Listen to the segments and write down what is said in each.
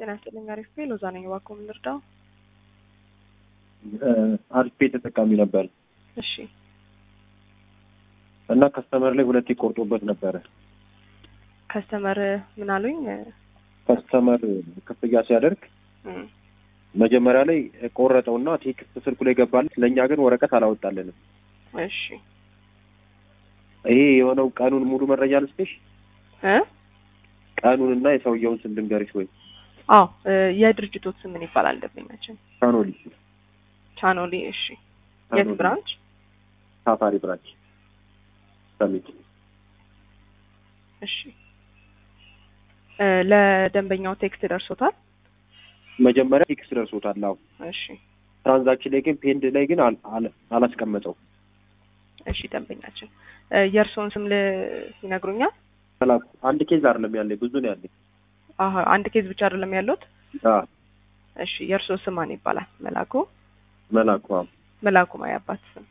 ጤና ይስጥልኝ። አሪፍ ቤ ሎዛ ነኝ። እባክዎ ምን ልርዳው? አሪፍ ቤ ተጠቃሚ ነበር። እሺ። እና ከስተመር ላይ ሁለት ቆርጦበት ነበረ። ከስተመር ምን አሉኝ? ከስተመር ክፍያ ሲያደርግ መጀመሪያ ላይ ቆረጠውና ቴክስት ስልኩ ላይ ገባል። ለኛ ግን ወረቀት አላወጣልንም። እሺ። ይሄ የሆነው ቀኑን ሙሉ መረጃ ልስጥሽ? ቀኑንና የሰውየውን ስም ልንገርሽ ወይ? አዎ፣ የድርጅቶት ስም ምን ይባላል? ደንበኛችን ቻኖሊ። ቻኖሊ። እሺ። የት ብራንች? ሳፋሪ ብራንች ሰሚት። እሺ። ለደንበኛው ቴክስት ደርሶታል? መጀመሪያ ቴክስት ደርሶታል። አዎ። እሺ። ትራንዛክሽን ላይ ግን ፔንድ ላይ ግን አላስቀመጠው። እሺ። ደንበኛችን የእርስዎን ስም ይነግሩኛል? አንድ ኬዝ አይደለም ያለኝ፣ ብዙ ነው ያለኝ። አንድ ኬዝ ብቻ አይደለም ያሉት? አዎ። እሺ። የእርስዎ ስም ማን ይባላል? መላኩ። መላኩ። አዎ። መላኩ ማያባት ስም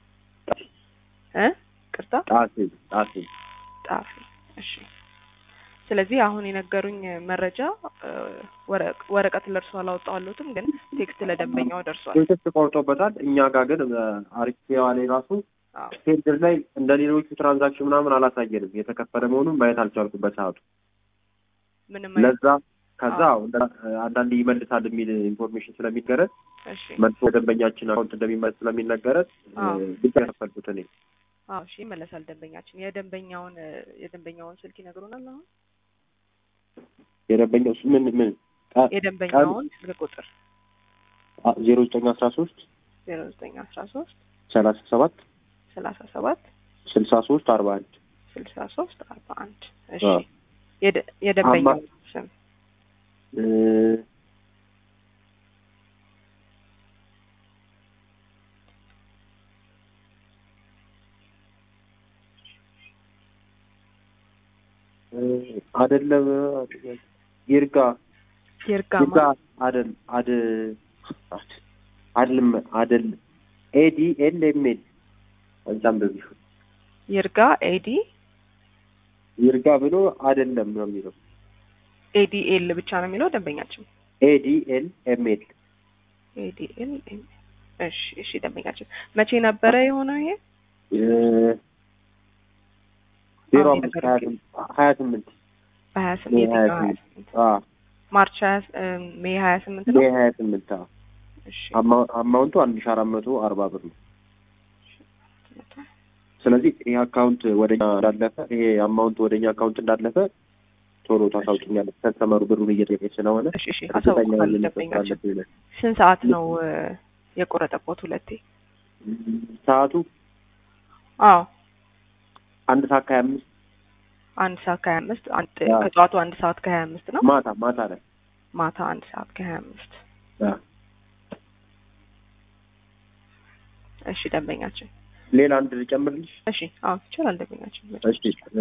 ቅርታ? ጣፊ። እሺ። ስለዚህ አሁን የነገሩኝ መረጃ ወረቀት ለርሶ አላወጣሁለትም፣ ግን ቴክስት ለደንበኛው ደርሷል። ቴክስት ቆርጦበታል። እኛ ጋር ግን አሪፍ ላይ ራሱ ቴንደር ላይ እንደ ሌሎቹ ትራንዛክሽን ምናምን አላሳየንም። የተከፈለ መሆኑን ማየት አልቻልኩም በሰዓቱ። ለዛ ከዛ አንዳንድ ይመልሳል የሚል ኢንፎርሜሽን ስለሚገረድ መልሶ ደንበኛችን አካውንት እንደሚመልስ ስለሚነገረት ብቻ ያፈልኩት እኔ። አዎ። እሺ። ይመለሳል ደንበኛችን። የደንበኛውን ስልክ ይነግሩናል አሁን? የደንበኛው ምን የደንበኛውን ስልክ ቁጥር 0913 37 63 41. እሺ። የደንበኛው ስም አይደለም ይርጋ አይደል ADLML አንቺም በዚህ ይርጋ ብሎ አይደለም ነው የሚለው። ADL ብቻ ነው የሚለው ደንበኛችን። ADLML። እሺ። እሺ ደንበኛችን መቼ ነበረ የሆነው ይሄ? 28 ማርች 28 ሜይ 28 ነው። 28 እሺ። አማውንቱ 1440 ብር ነው። ስለዚህ ይሄ አካውንት ወደኛ እንዳለፈ ይሄ አማውንት ወደኛ አካውንት እንዳለፈ ቶሎ ታሳውቂኛለሽ። ከስተመሩ ብሩን እየጠየቀ ስለሆነ። እሺ። እሺ። አሳውቃለሁ ደንበኛችን። ስንት ሰዓት ነው የቆረጠበት? ሁለቴ ሰዓቱ? አዎ 1 ሰዓት ከ25 ከጠዋቱ 1 ሰዓት ከ25 ነው። ማታ ላይ 1 ሰዓት ከ25። እሺ ደንበኛችን። ሌላ አንድ ልጨምርልሽ? እሺ። አዎ ይችላል ደንበኛችን። እሺ።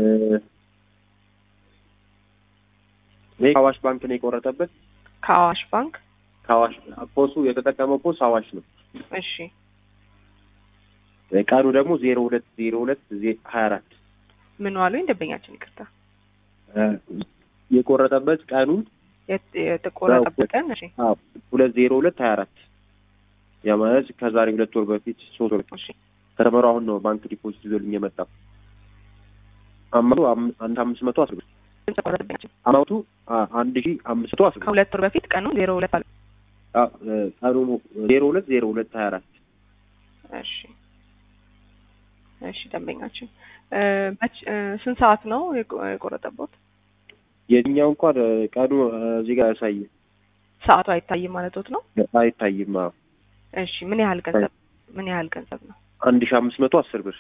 ከአዋሽ ባንክ ነው የቆረጠበት። ከአዋሽ ባንክ። ፖሱ የተጠቀመው ፖስ አዋሽ ነው። እሺ። ቀኑ ደግሞ 02/02/24 ምን ዋሉኝ ደንበኛችን? ይቅርታ የቆረጠበት ቀኑን የተቆረጠበት ቀን። እሺ። 02/02/24 ያ ማለት ከዛሬ 2 ወር በፊት 3 ወር። እሺ። ከስተመሩ አሁን ነው ባንክ ዲፖዚት ይዞልኝ የመጣው። አማውንቱ 1510 ብር። አማውንቱ 1510 ብር። ከ2 ወር በፊት ቀኑን 02 አለ። ቀኑን 02/02/24። እሺ። እሺ ደንበኛችን ስንት ሰዓት ነው የቆረጠበት? የኛው እንኳን ቀኑ እዚህ ጋር ያሳየ ሰዓቱ አይታይም ማለቶት ነው? አይታይም። አዎ። እሺ። ምን ያህል ገንዘብ ነው? 1510 ብር።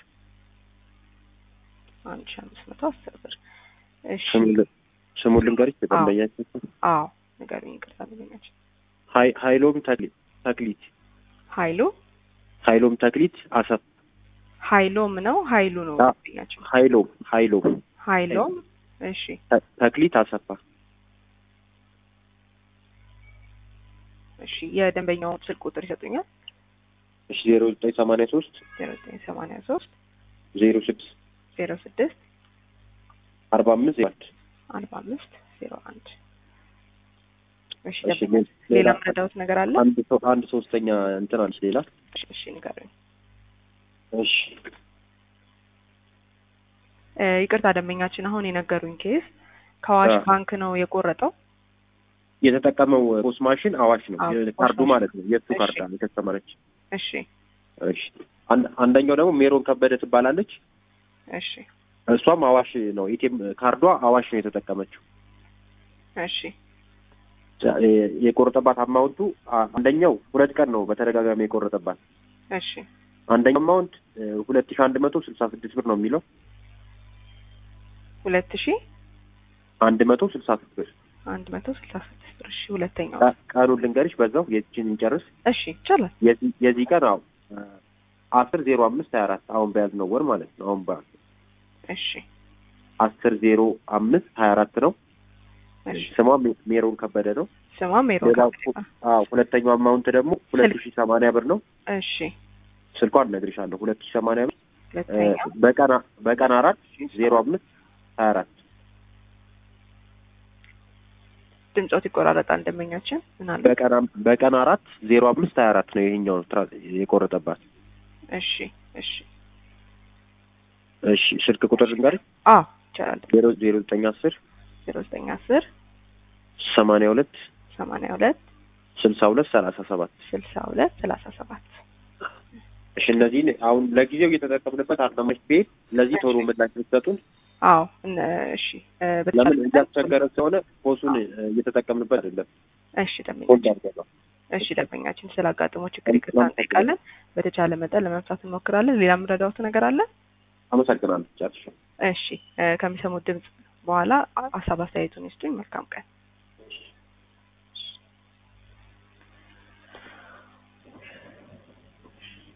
1510 ብር። እሺ። ስሙን ልንገርሽ ደንበኛችን? አዎ ንገሪኝ። ይቅርታ ደንበኛችን። ኃይሎም ተክሊት። ኃይሎም ተክሊት አሰፋ። ኃይሎም ነው ኃይሉ ነው ደንበኛችን? ኃይሎም። እሺ። ተክሊት አሰፋ። እሺ። የደንበኛው ስልክ ቁጥር ይሰጡኛል? እሺ። 0983 06 45 01 እሺ ሌላ ምረዳውት ነገር አለ? አንድ ሶስተኛ እንትን አለች ሌላ። እሺ ንገረኝ። እሺ ይቅርታ ደንበኛችን አሁን የነገሩኝ ኬስ ከአዋሽ ባንክ ነው የቆረጠው? የተጠቀመው ፖስ ማሽን አዋሽ ነው ካርዱ ማለት ነው። የቱ ካርድ ነው የተስተማረች? እሺ እሺ አንደኛው ደግሞ ሜሮን ከበደ ትባላለች። እሺ እሷም አዋሽ ነው ኢቲኤም ካርዷ አዋሽ ነው የተጠቀመችው። እሺ የቆረጠባት አማውንቱ አንደኛው 2 ቀን ነው በተደጋጋሚ የቆረጠባት። እሺ አንደኛው አማውንት 2166 ብር ነው የሚለው 2166 ብር። 166 ብር። እሺ ሁለተኛው ቀኑን ልንገርሽ በዛው የእጅን እንጨርስ። እሺ ይቻላል። የዚህ ቀን 10/05/24 አሁን በያዝነው ወር ማለት ነው። አሁን እሺ 10/05/24 ነው። እሺ ስሟ ሜሮን ከበደ ነው። ስሟ ሜሮን ከበደ። ሁለተኛው አማውንት ደግሞ 2080 ብር ነው። እሺ ስልኳን እነግርሻለሁ። 2080 ብር ሁለተኛው በቀን 4/05/24 ድምጾት ይቆራረጣል ደንበኛችን። ምናል በቀን 4/05/24 ነው ይሄኛው የቆረጠባት። እሺ እሺ እሺ ስልክ ቁጥር ልንገርሽ? ይቻላል። 0910 0910 82 62 37 እሺ እነዚህን አሁን ለጊዜው እየተጠቀምንበት አርማሽ ቤት ለዚህ ቶሎ ምላሽ ልትሰጡን? እሺ ለምን እያስቸገረ ስለሆነ ፖሱን እየተጠቀምንበት አይደለም። እሺ ደንበኛችን ስላጋጠመው ችግር ይቅርታ እንጠይቃለን። በተቻለ መጠን ለመፍታት እንሞክራለን። ሌላ ምረዳውት ነገር አለ? አመሰግናለሁ። ጨርሻለሁ። እሺ ከሚሰሙት ድምጽ በኋላ ሀሳብ አስተያየቱን ይስጡኝ። መልካም ቀን።